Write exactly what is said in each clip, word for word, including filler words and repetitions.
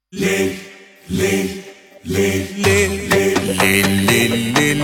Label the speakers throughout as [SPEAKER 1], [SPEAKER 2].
[SPEAKER 1] ليل ليل ليل ليل ليل ليل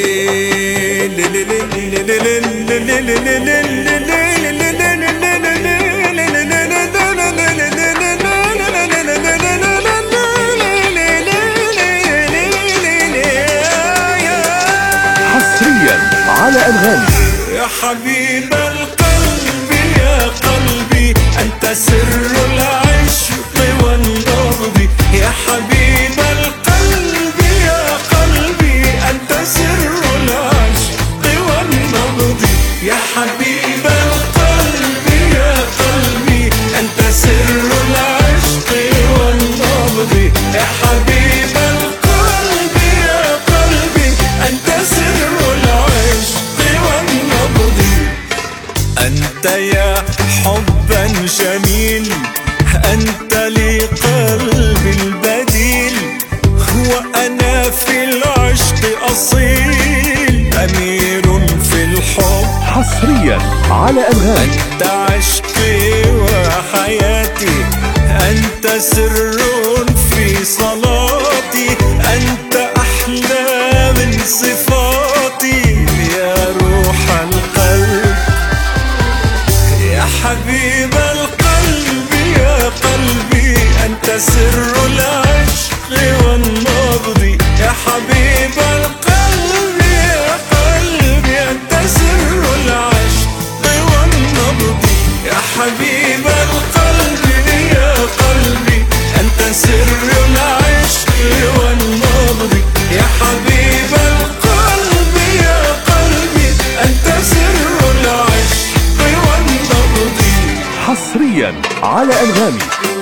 [SPEAKER 2] حصريا على أنغامي.
[SPEAKER 1] يا حبيب القلب يا قلبي أنت سر العشق والنبض. يا حبيب القلب يا قلبي أنت سر العشق والنبض. يا حبيب القلب يا قلبي أنت سر العشق والنبض. يا حبيب القلب يا قلبي أنت سر العشق والنبض. أنت يا حبا جميل أنت لي قلبي البديل. وأنا في العشق أصيل أمير في الحب.
[SPEAKER 2] حصريا على أنغامي.
[SPEAKER 1] أنت عشقي وحياتي أنت سر في صلاتي. أنت أحلى من صفاتي يا روح القلب. يا حبيب القلب يا قلبي أنت سر العشق والنبض. يا حبيب القلب يا قلبي أنت سر العشق والنبض. يا حبيب القلب يا قلبي أنت سر العشق والنبض. يا حبيب القلب يا قلبي أنت سر العشق والنبض.
[SPEAKER 2] حصريا على أنغامي.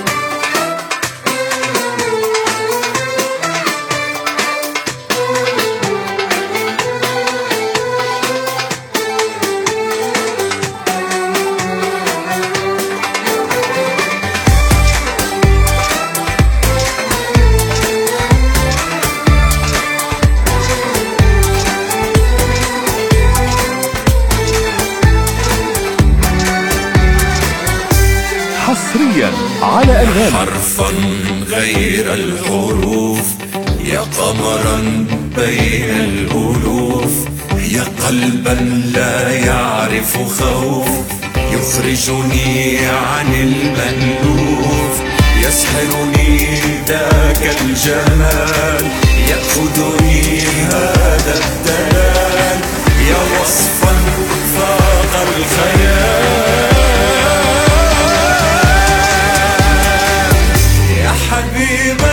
[SPEAKER 2] حصريا على أنغامي.
[SPEAKER 1] حرفا غير الحروف يا قمرا بين الألوف. يا قلبا لا يعرف خوف يخرجني عن المألوف. يسحرني ذاك الجمال يأخذني هذا الدلال. يا وصفا فاق الخيال. يا حبيب